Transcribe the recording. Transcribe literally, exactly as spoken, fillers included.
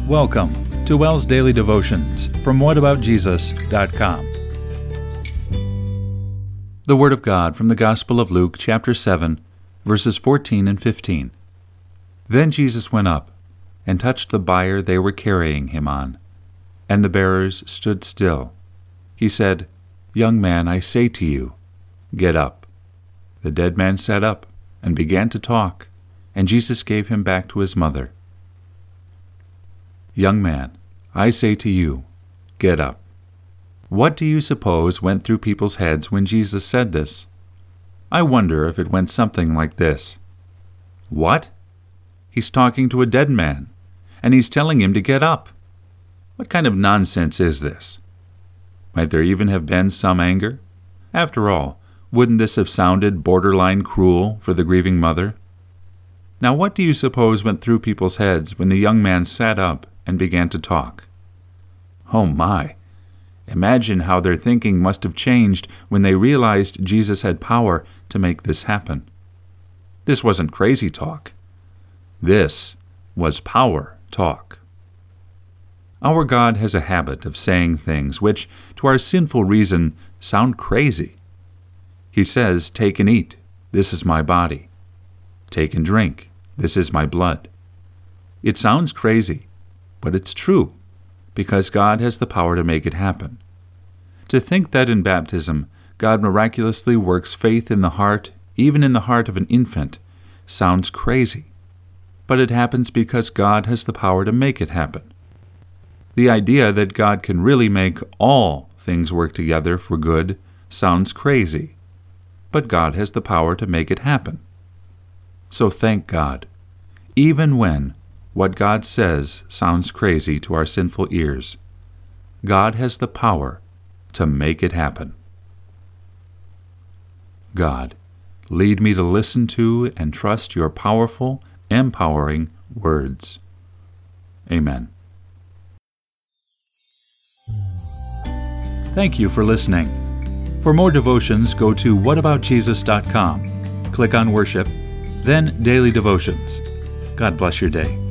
Welcome to WELL's Daily Devotions from what about jesus dot com. The Word of God from the Gospel of Luke, chapter seven, verses fourteen and fifteen. Then Jesus went up and touched the bier they were carrying him on, and the bearers stood still. He said, "Young man, I say to you, get up." The dead man sat up and began to talk, and Jesus gave him back to his mother. Young man, I say to you, get up. What do you suppose went through people's heads when Jesus said this? I wonder if it went something like this. What? He's talking to a dead man, and he's telling him to get up. What kind of nonsense is this? Might there even have been some anger? After all, wouldn't this have sounded borderline cruel for the grieving mother? Now what do you suppose went through people's heads when the young man sat up and began to talk? Oh my! Imagine how their thinking must have changed when they realized Jesus had power to make this happen. This wasn't crazy talk. This was power talk. Our God has a habit of saying things which, to our sinful reason, sound crazy. He says, "Take and eat. This is my body. Take and drink. This is my blood." It sounds crazy, but it's true, because God has the power to make it happen. To think that in baptism, God miraculously works faith in the heart, even in the heart of an infant, sounds crazy. But it happens because God has the power to make it happen. The idea that God can really make all things work together for good sounds crazy, but God has the power to make it happen. So thank God, even when what God says sounds crazy to our sinful ears, God has the power to make it happen. God, lead me to listen to and trust your powerful, empowering words. Amen. Thank you for listening. For more devotions, go to what about jesus dot com. Click on Worship, then Daily Devotions. God bless your day.